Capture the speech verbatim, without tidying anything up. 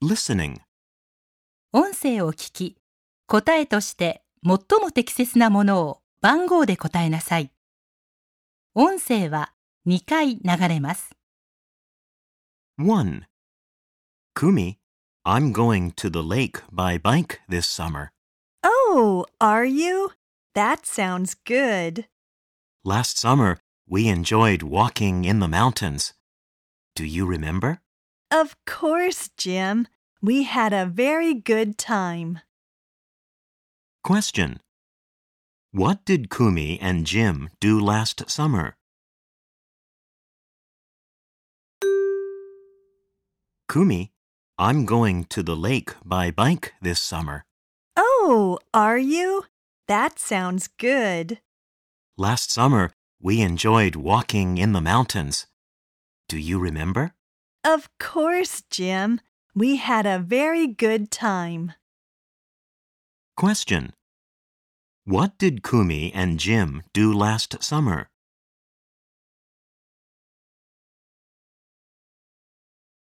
Listening. 音声を聞き、答えとして最も適切なものを番号で答えなさい。音声はにかい流れます。 one. Kumi, I'm going to the lake by bike this summer. Oh, are you? That sounds good. Last summer, we enjoyed walking in the mountains. Do you remember? Of course, Jim. We had a very good time. Question. What did Kumi and Jim do last summer? Kumi, I'm going to the lake by bike this summer. Oh, are you? That sounds good. Last summer, we enjoyed walking in the mountains. Do you remember? Of course, Jim. We had a very good time. Question. What did Kumi and Jim do last summer?